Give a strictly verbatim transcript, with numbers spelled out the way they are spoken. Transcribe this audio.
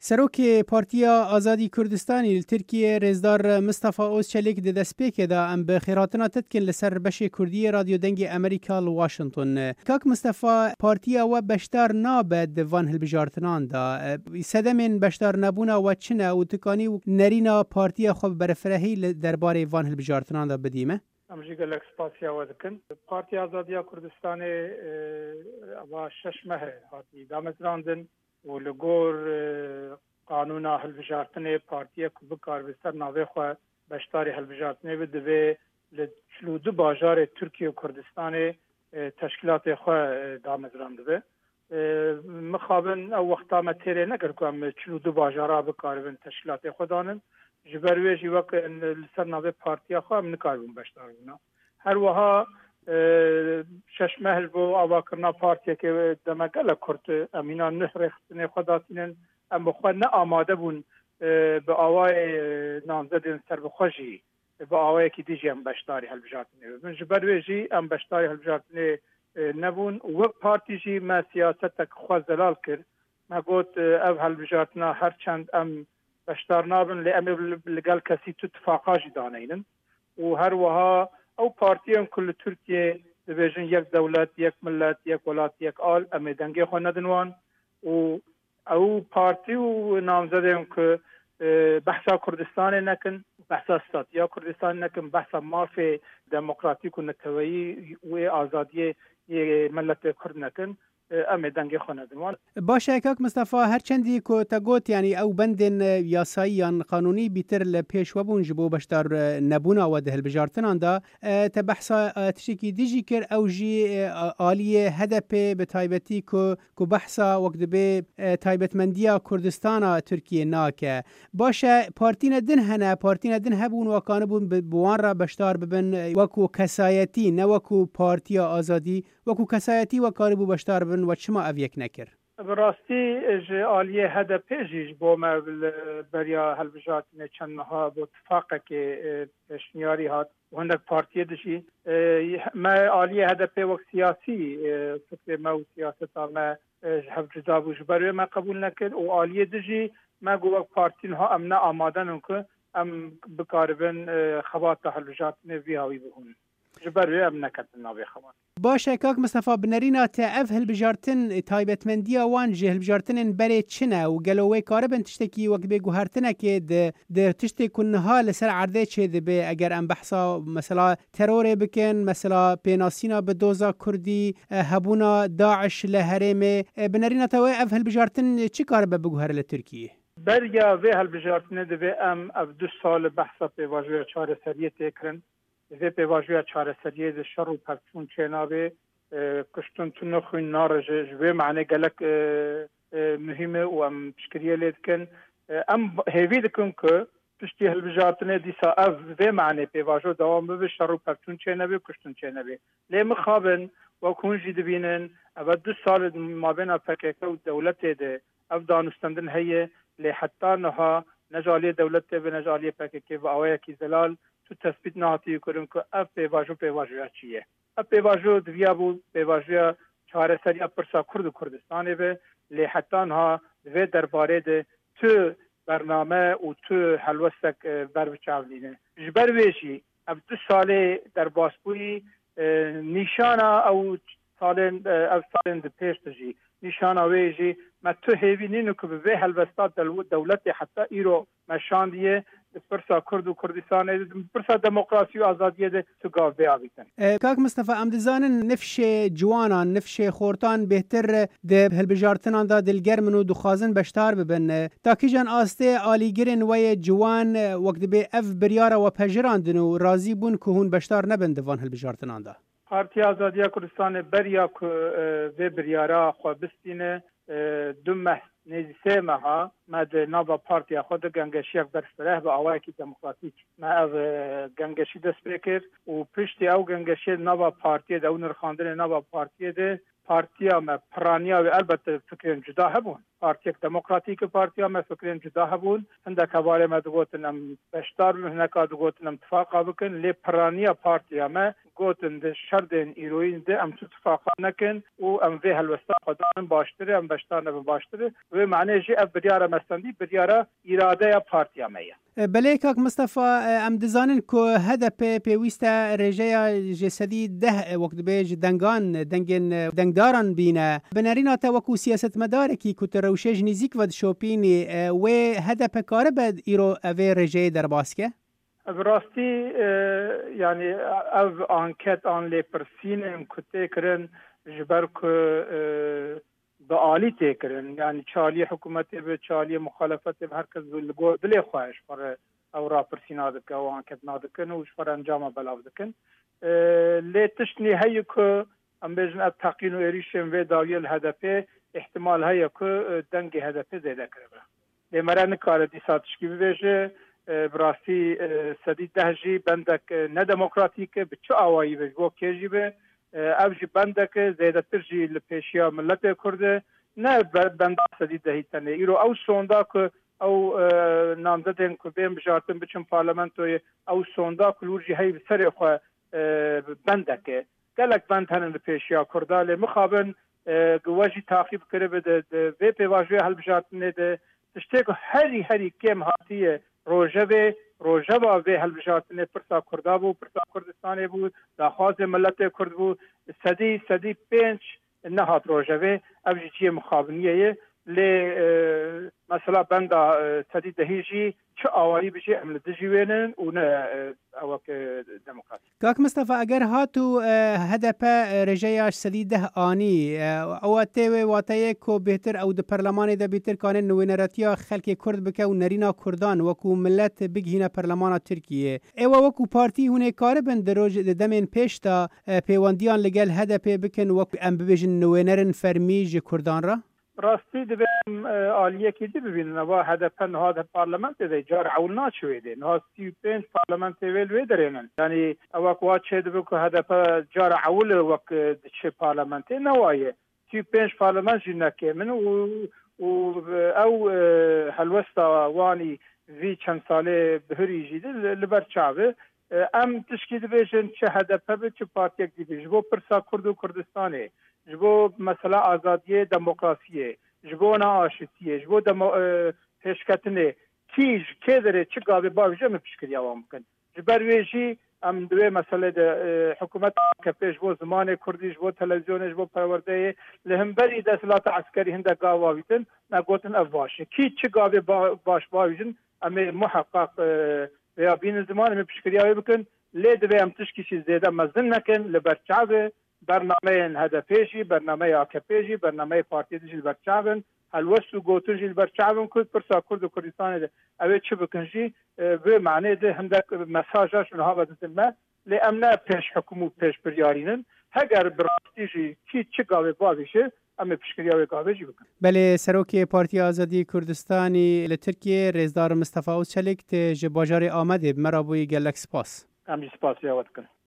سروک پارتیا آزادی کردستانی ترکیه رزدار مصطفی اوزچلیک د دسپیک دا ام به خیراتنا تدکن لسر بش کردی رادیو دنگ امریکا لواشنطن. کاک مصطفی پارتیا و بشتار نابد وان هلبجارتنان دا سدمین بشتار نبونا و چنه و تکانی و نرینا پارتیا خوب برفرهی درباره وان هلبجارتنان دا بدیمه؟ امجی گلک سپاسیا ودکن. پارتیا آزادی کردستان و شش ماه هاتی دامزراندن و لگور قانون هلبجارتنه پارتیا که بکار بسر ناوه خواه بشتاری هلبجارتنه بده به لچلودو باجار ترکیه و کردستان تشکیلات خواه دامزرانده به مخابن او وقتا ما تیره نگر کنم چلودو باجارا بکار بین تشکیلات خود دانن جبروی جی وقت لسر ناوه پارتیا خواه من نکار بین بشتار بنا هر وها شش مهل بو آواکرنا پارتیا که دمگل کرد امینا نه رختنه خوداتینن ام بخواه نه آماده بون به آوای نامزدین سر بخوشی به آوای که دیجی ام بشتاری هلبجارتنه من جبروی جی ام بشتاری هلبجارتنه نبون و پارتی جی ما سیاستک خواه زلال کرد ما گوت او هلبجارتنا هر چند ام بشتار نابن لی ام لگل کسی تو اتفاقا جی دانینن و هر وها او پارتی هم کل ترکیه دبیجن یک دولت، یک ملت، یک ولات، یک آل امی دنگی خود ندنوان و او پارتی و نامزده هم که بحثا کردستان نکن بحثا ستاتیا کردستان نکن بحثا مافی دموکراتیک و نتوایی و آزادی ملت کرد نکن امی دنگی خود ندنوان. باشه کاک مصطفی هرچندی که تگوت یعنی او بندن یاسایی یا قانونی بیتر لپیش و بونج بو بشتر نبونا و دهل بجارتنان دا تبحثا تشکی دیجی کر او جی آلیه هدپ به تایبتی که که بحثا وقت به تایبت مندیا کردستان ترکیه ناکه باشه پارتی ندن هنه پارتی ندن هبون و کانبون بوان را بشتار ببن وکو کسایتی نه وکو پارتی آزادی وکو کسایتی و کاربو بشتار ببن و چما اویک نکر براستی آلیه هدف جیش با ما بریا هلبجارتنه چندها با اتفاقه که پشنیاری هات و هندک پارتی دشی ما آلیه هدف وقت سیاسی فکر ما و سیاست ما هف جدا بوش برای ما قبول نکرد و آلیه دشی ما گو وقت پارتی ها امنا آمادن که ام بکاربن خوات هلبجارتنه ویهاوی بهون جبروی ام نکرد ناوی خوات باشه کاک مصطفی بنرینا تا اف هلبجارتن تایبتمندیا وان جه هلبجارتن بری چنه و گلوی کاربن تشتکی وقت بگو هرتنه که در تشتی کنها لسر عرضه چه ده به اگر ام بحثا مثلا ترور بکن مثلا پیناسینا به دوزا کردی هبونا داعش لهرم بنرینا تا اف هلبجارتن چی کار بگو هر لترکیه بریا و هلبجارتن ده ام اف دو سال بحثا به واژه چهار سریه تکرن و به واژه چهار سریه ده شر و پرچون چنابه کشتن تو نخوین نارج جوه معنی گلک مهمه و ام تشکریه لید کن ام هیوی دکن که پشتی هلبجارتنه دیسا اف و معنی به واژه دوام به شر و پرچون چنابه کشتن چنابه لی مخابن و کنجی دبینن اول دو سال مابین پکیکه و دولت ده اف دانستندن هیه لی حتی نها نجالی دولت ده و نجالی پکیکه و آوه کی زلال تو تثبیت نهاتی کردن که اف پیواژو پیواژویا چیه اف پیواژو دویا بود پیواژویا چهار سری پرسا کرد و کردستانه به لی حتی ها و درباره ده تو برنامه و تو حلوستک بر بچاولینه جبر ویشی اف دو ساله در باسپوی نیشانا او سالن او سالن ده پیش تجی نیشانا ویجی ما تو هیوی نینو که به حلوستات دولت حتی ایرو مشاندیه پرسا کرد و کردستان پرسا دموکراسی و آزادی ده تو گاو بیابیتن کاک مصطفی امدزانن نفش جوانان نفش خورتان بهتر ده هلبجارتنان دا دلگرمن و دخوازن بشتار ببن تاکی جان آسته آلیگرن وی جوان وقت به اف بریارا و پجراندن و راضی بون که هون بشتار نبن دوان هلبجارتنان دا پارتی آزادی کردستان بریا که و بریارا خواه بستینه دو مه نیزی سه ماها ما ده نابا پارتی خود گنگشی اک برسپره با آوائی که دموکراتیک ما او گنگشی دست بکر و پشتی او گنگشی نابا پارتی ده او نرخاندن نابا پارتی ده پارتی ما پرانیا و البته فکرین جدا هبون پارتیک دموکراتیک پارتیا ما فکرین جدا هبون هندک حواله ما دگوتن ام بشتار هنک دگوتن ام اتفاق بکن لی پرانیا پارتیا ما گوتن ده شردن ایروین ده ام اتفاق نکن و ام وی هلوستا قدام باشتره ام بشتار نب باشتره و معنی جی اف بدیاره مستندی بدیاره اراده پارتیا میا بله کاک مصطفی ام دزانن که هدف پیوسته رژه جسدی ده وقت بیج دنگان دنگن دنگداران بینه بنرین تا وکو سیاست مداره کی کت روشش نزیک ود شوپینی و هدف کار بد ایرو اوی رژه در باسکه براستی یعنی او انکت آن لی پرسین کته کرن جبر که به عالی تکرن یعنی چالی حکومت به چالی مخالفت به هر کس لگو دلی خواهش پر او را پرسینا دکه و انکت نادکن و پر انجام بلاو دکن لی تشنی هی که ام بیجن اب تقین و ایریشن و داوی الهدفه احتمال هی که دنگ هدفه زیده کرده لی مرن کار دیساتش کی بیجه براستی سدی دهجی بندک ندموکراتیک به چه آوایی به بو کیجی به اوجی بندک زیده ترجی لپیشیا ملت کرده نه بند سدی دهی تنه ایرو او سوندا که او نامزدن که بیم بجارتن بچن پارلمنتوی او سوندا که لورجی هی بسر خواه بندکه گلک بند هنن لپیشیا کرده لی مخابن گواجی تاقیب کرده ده وی پیواجوی هل بجارتنه ده تشتیک هری هری کم هاتیه روجه روجه با به هلبجاتنه پرسا کردا بو پرسا کردستان بو داخواز ملت کرد بو سدی سدی پنج نهات روجه اوجی چیه مخابنیه لی مثلا بندا سدی دهیجی چه آوایی بشه عمل دجوینن و نه اوک دموکراسی کاک مصطفی اگر هاتو هدف رجایش سدی ده آنی او تیوی واتایه کو بهتر او د پرلمان ده بهتر کانه نوینراتیا خلک کرد بکه و نرینا کردان وکو ملت بگهینه پرلمان ترکیه او وکو پارتی هونه کار بند روج دمین پیش تا پیواندیان لگل هدف بکن وکو ام ببیجن نوینرن فرمیج کردان را راستی دبیم آلیه که دی ببینن و هدف نهاد پارلمنت دی جار عول ناچویده نهاد سی و پنج پارلمنت ویل ویدرینن یعنی اوک واچه دی بکو هدف جار عول وک چه پارلمنت نوایه سی و پنج پارلمنت جی نکیمن و او هلوستا وانی وی چند ساله بهری جیده لبر چاوه ام تشکیل بیشن چه هدف به چه پارتیک دی بیش بو پرسا کرد و کردستانه جبو مثلا آزادی دموکراسی جبو نا آشتیه جبو دمو پیشکتنه کیج که داره چه قابل باوجه می پیشکری آوام کن جبر ویجی ام دوی مسئله ده حکومت کپیش بو زمان کردیش بو تلویزیونش بو پرورده لهم بری دستلات عسکری هنده قاواویتن نگوتن افواشه کی چه قابل باش باوجن امی محقق ویا بین زمان می پیشکری آوی بکن لی دوی ام تشکیشی زیده مزن نکن لبرچاوه برنامه هدفیشی برنامه آکپیشی برنامه پارتی دیجی برچاون هلوست و گوتو جیل برچاون کد پرسا کرد و کردستان ده اوه چه بکنجی به معنی ده هندک مساجاش اونها بدتن ما لی امنا پیش حکومو پیش بریارینن هگر براستی جی کی چه گاوه باویشه اما پیشکریاوه گاوه جی بکن بله سروک پارتی آزادی کردستانی لترکیه رزدار مصطفی اوسچلیک ته جباجار آمده مرابوی گلک سپاس امی سپاس یاوت کن